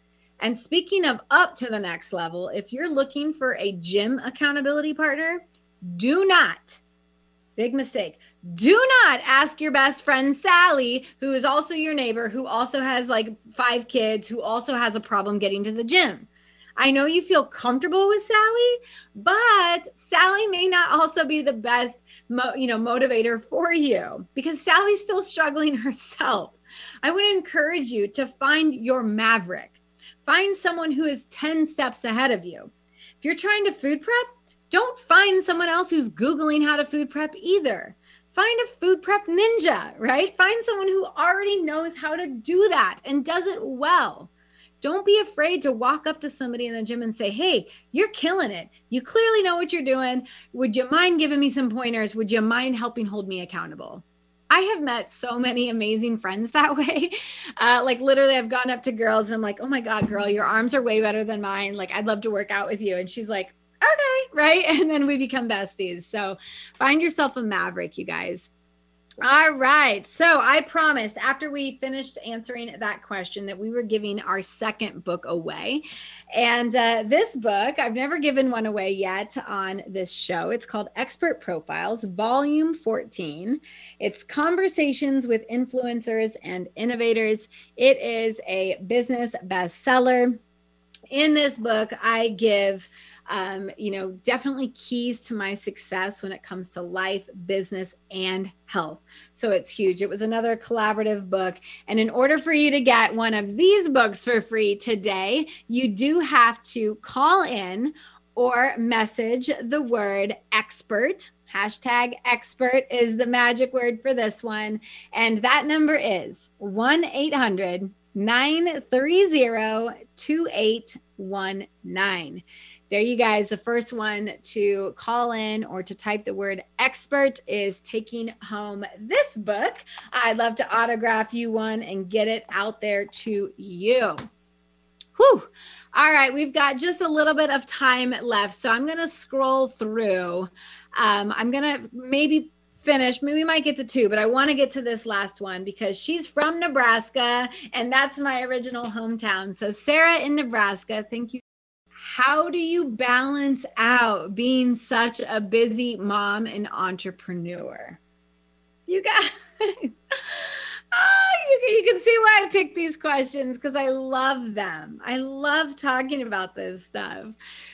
And speaking of up to the next level, if you're looking for a gym accountability partner, do not, big mistake, do not ask your best friend, Sally, who is also your neighbor, who also has like five kids, who also has a problem getting to the gym. I know you feel comfortable with Sally, but Sally may not also be the best, mo- you know, motivator for you, because Sally's still struggling herself. I would encourage you to find your maverick. Find someone who is ten steps ahead of you. If you're trying to food prep, don't find someone else who's Googling how to food prep either. Find a food prep ninja, right? Find someone who already knows how to do that and does it well. Don't be afraid to walk up to somebody in the gym and say, hey, you're killing it. You clearly know what you're doing. Would you mind giving me some pointers? Would you mind helping hold me accountable? I have met so many amazing friends that way. Uh, like literally I've gone up to girls and I'm like, oh my God, girl, your arms are way better than mine. Like, I'd love to work out with you. And she's like, okay, right? And then we become besties. So find yourself a maverick, you guys. All right. So I promised after we finished answering that question that we were giving our second book away. And uh, this book, I've never given one away yet on this show. It's called Expert Profiles, Volume fourteen. It's Conversations with Influencers and Innovators. It is a business bestseller. In this book, I give Um, you know, definitely keys to my success when it comes to life, business, and health. So it's huge. It was another collaborative book. And in order for you to get one of these books for free today, you do have to call in or message the word expert. Hashtag expert is the magic word for this one. And that number is one eight hundred nine three zero two eight one nine. There you guys, the first one to call in or to type the word expert is taking home this book. I'd love to autograph you one and get it out there to you. Whew. All right, we've got just a little bit of time left, so I'm going to scroll through. Um, I'm going to maybe finish, maybe we might get to two, but I want to get to this last one because she's from Nebraska, and that's my original hometown. So Sarah in Nebraska, thank you. How do you balance out being such a busy mom and entrepreneur? You guys, oh, you, you can see why I picked these questions because I love them. I love talking about this stuff.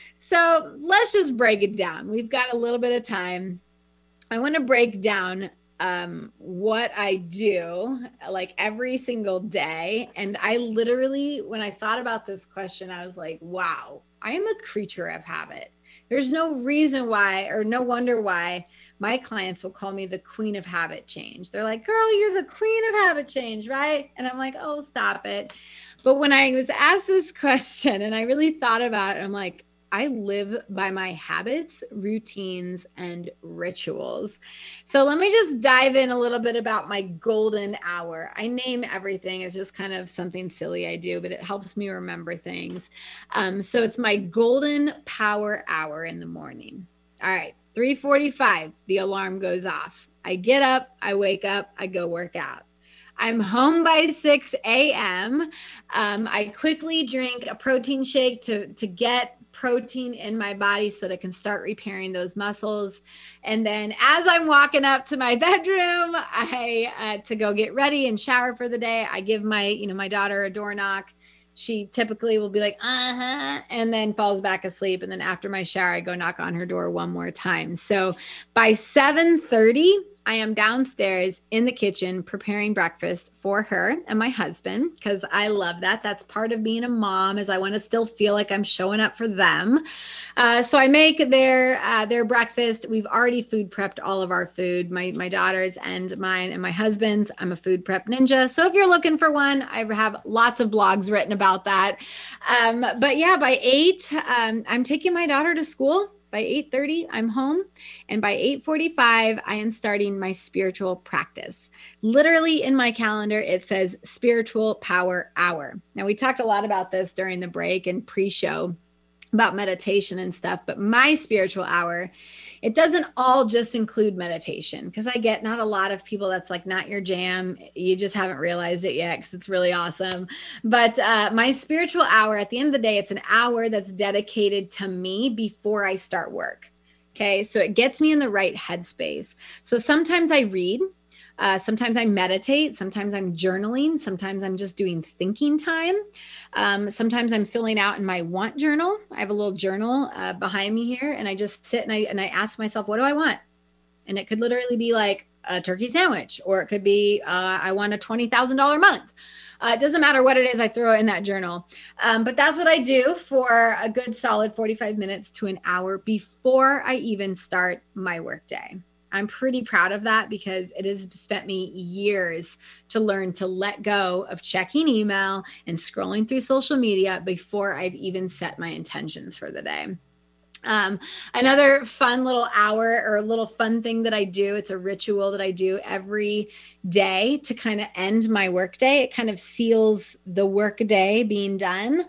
So let's just break it down. We've got a little bit of time. I want to break down um, what I do like every single day. And I literally, when I thought about this question, I was like, wow, I am a creature of habit. There's no reason why, or no wonder why my clients will call me the queen of habit change. They're like, girl, you're the queen of habit change, right? And I'm like, oh, stop it. But when I was asked this question and I really thought about it, I'm like, I live by my habits, routines, and rituals. So let me just dive in a little bit about my golden hour. I name everything. It's just kind of something silly I do, but it helps me remember things. Um, so it's my golden power hour in the morning. All right, three forty-five, the alarm goes off. I get up, I wake up, I go work out. I'm home by six a.m. Um, I quickly drink a protein shake to, to get protein in my body so that I can start repairing those muscles. And then as I'm walking up to my bedroom, I uh, to go get ready and shower for the day, I give my, you know, my daughter a door knock. She typically will be like, uh-huh, and then falls back asleep. And then after my shower, I go knock on her door one more time. So by seven thirty, I am downstairs in the kitchen preparing breakfast for her and my husband because I love that. That's part of being a mom is I want to still feel like I'm showing up for them. Uh, so I make their uh, their breakfast. We've already food prepped all of our food, my, my daughter's and mine and my husband's. I'm a food prep ninja. So if you're looking for one, I have lots of blogs written about that. Um, but yeah, by eight, um, I'm taking my daughter to school. By eight thirty, I'm home. And by eight forty-five, I am starting my spiritual practice. Literally in my calendar, it says Spiritual Power Hour. Now, we talked a lot about this during the break and pre-show about meditation and stuff, but my spiritual hour, it doesn't all just include meditation because I get not a lot of people that's like not your jam. You just haven't realized it yet because it's really awesome. But uh, my spiritual hour, at the end of the day, it's an hour that's dedicated to me before I start work. Okay, so it gets me in the right headspace. So sometimes I read. Uh, sometimes I meditate, sometimes I'm journaling, sometimes I'm just doing thinking time. Um, sometimes I'm filling out in my want journal. I have a little journal uh, behind me here, and I just sit and I and I ask myself, what do I want? And it could literally be like a turkey sandwich, or it could be uh, I want a twenty thousand dollars month. Uh, it doesn't matter what it is, I throw it in that journal. Um, but that's what I do for a good solid forty-five minutes to an hour before I even start my workday. I'm pretty proud of that because it has spent me years to learn to let go of checking email and scrolling through social media before I've even set my intentions for the day. Um, another fun little hour or a little fun thing that I do, it's a ritual that I do every day to kind of end my workday. It kind of seals the workday being done.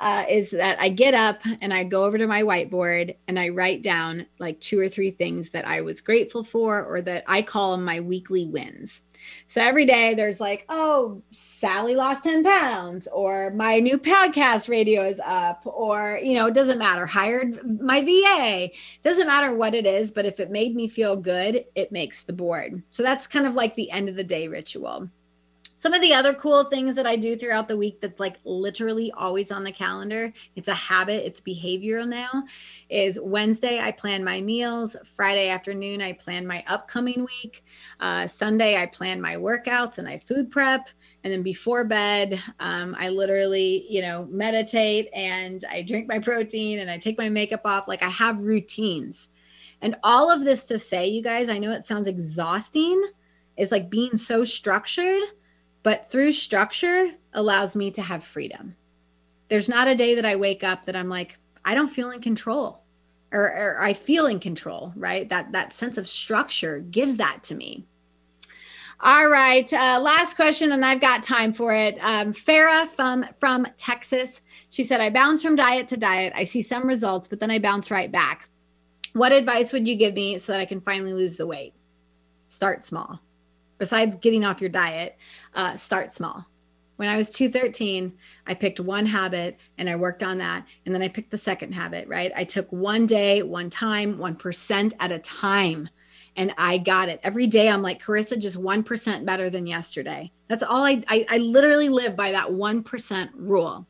uh, is that I get up and I go over to my whiteboard and I write down like two or three things that I was grateful for, or that I call them my weekly wins. So every day there's like, oh, Sally lost ten pounds, or my new podcast radio is up, or, you know, it doesn't matter, hired my V A, doesn't matter what it is, but if it made me feel good, it makes the board. So that's kind of like the end of the day ritual. Some of the other cool things that I do throughout the week that's like literally always on the calendar, it's a habit, it's behavioral now, is Wednesday, I plan my meals. Friday afternoon, I plan my upcoming week. Uh, Sunday, I plan my workouts and I food prep. And then before bed, um, I literally, you know, meditate and I drink my protein and I take my makeup off. Like I have routines. And all of this to say, you guys, I know it sounds exhausting, is like being so structured. But through structure allows me to have freedom. There's not a day that I wake up that I'm like, I don't feel in control, or, or I feel in control, right? That, that sense of structure gives that to me. All right. Uh, last question, and I've got time for it. Um, Farah from, from Texas. She said, I bounce from diet to diet. I see some results, but then I bounce right back. What advice would you give me so that I can finally lose the weight? Start small. Besides getting off your diet, uh, start small. When I was two thirteen, I picked one habit and I worked on that. And then I picked the second habit, right? I took one day, one time, one percent at a time. And I got it. Every day I'm like, Carissa, just one percent better than yesterday. That's all I, I, I literally live by that one percent rule.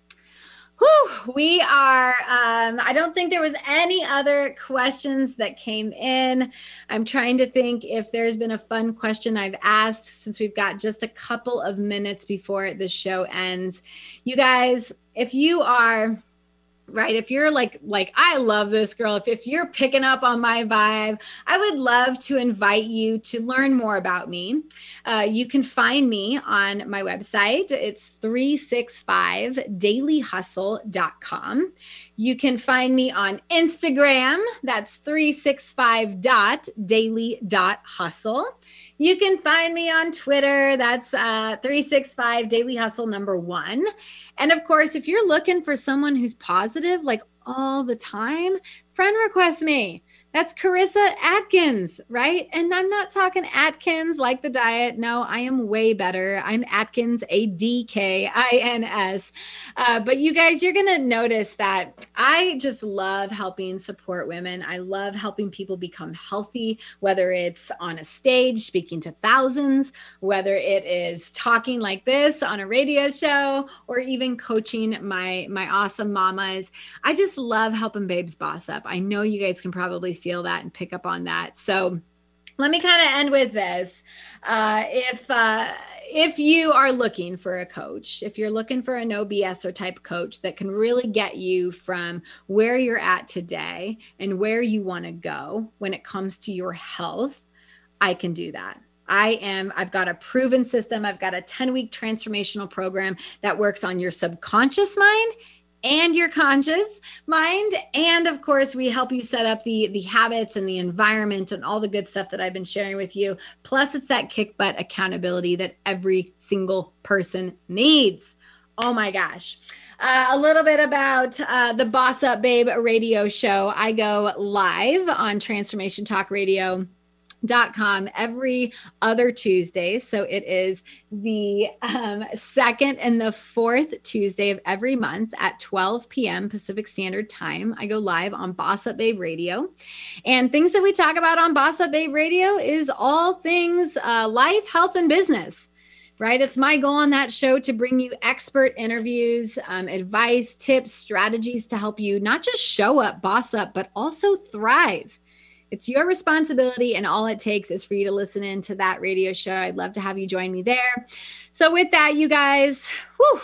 Whew, we are, um, I don't think there was any other questions that came in. I'm trying to think if there's been a fun question I've asked, since we've got just a couple of minutes before the show ends. You guys, if you are... right? If you're like, like, I love this girl, if, if you're picking up on my vibe, I would love to invite you to learn more about me. Uh, you can find me on my website. It's three sixty-five daily hustle dot com. You can find me on Instagram. That's three sixty-five dot daily dot hustle. You can find me on Twitter. That's uh, three sixty-five daily hustle number one. And of course, if you're looking for someone who's positive like all the time, friend request me. That's Carissa Atkins, right? And I'm not talking Atkins like the diet. No, I am way better. I'm Atkins, A D K I N S. Uh, but you guys, you're going to notice that I just love helping support women. I love helping people become healthy, whether it's on a stage speaking to thousands, whether it is talking like this on a radio show, or even coaching my, my awesome mamas. I just love helping babes boss up. I know you guys can probably feel that and pick up on that. So let me kind of end with this. Uh, if, uh, if you are looking for a coach, if you're looking for a no B S or type coach that can really get you from where you're at today and where you want to go when it comes to your health, I can do that. I am, I've got a proven system. I've got a ten week transformational program that works on your subconscious mind and your conscious mind. And of course, we help you set up the, the habits and the environment and all the good stuff that I've been sharing with you. Plus, it's that kick butt accountability that every single person needs. Oh my gosh. Uh, a little bit about uh, the Boss Up Babe radio show. I go live on Transformation Talk Radio dot com every other Tuesday. So it is the um, second and the fourth Tuesday of every month at twelve p.m. Pacific Standard Time. I go live on Boss Up Babe Radio. And things that we talk about on Boss Up Babe Radio is all things uh, life, health, and business. Right? It's my goal on that show to bring you expert interviews, um, advice, tips, strategies to help you not just show up, boss up, but also thrive. It's your responsibility, and all it takes is for you to listen in to that radio show. I'd love to have you join me there. So with that, you guys, whew,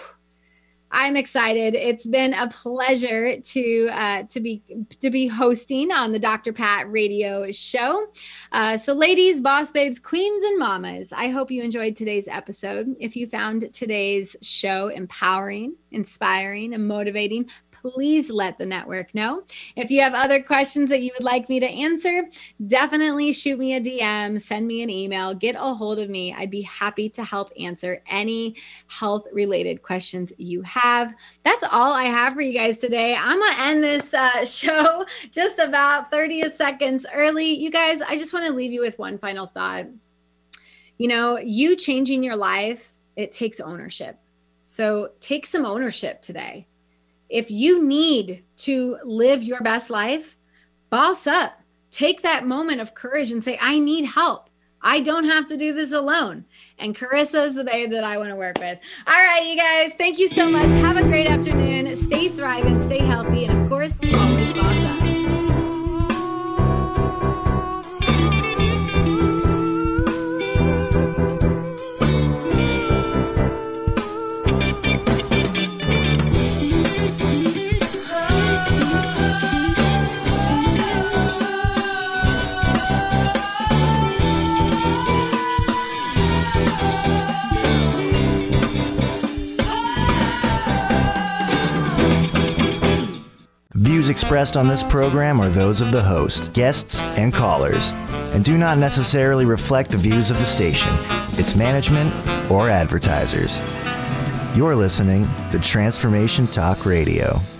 I'm excited. It's been a pleasure to uh, to be to be hosting on the Doctor Pat radio show. Uh, so ladies, boss babes, queens, and mamas, I hope you enjoyed today's episode. If you found today's show empowering, inspiring, and motivating, please let the network know. If you have other questions that you would like me to answer, definitely shoot me a D M, send me an email, get a hold of me. I'd be happy to help answer any health-related questions you have. That's all I have for you guys today. I'm going to end this uh, show just about thirty seconds early. You guys, I just want to leave you with one final thought. You know, you changing your life, it takes ownership. So take some ownership today. If you need to live your best life, boss up. Take that moment of courage and say, I need help. I don't have to do this alone. And Carissa is the babe that I want to work with. All right, you guys, thank you so much. Have a great afternoon. Stay thriving, stay healthy, and of course, always boss up. Views expressed on this program are those of the host, guests, and callers, and do not necessarily reflect the views of the station, its management, or advertisers. You're listening to Transformation Talk Radio.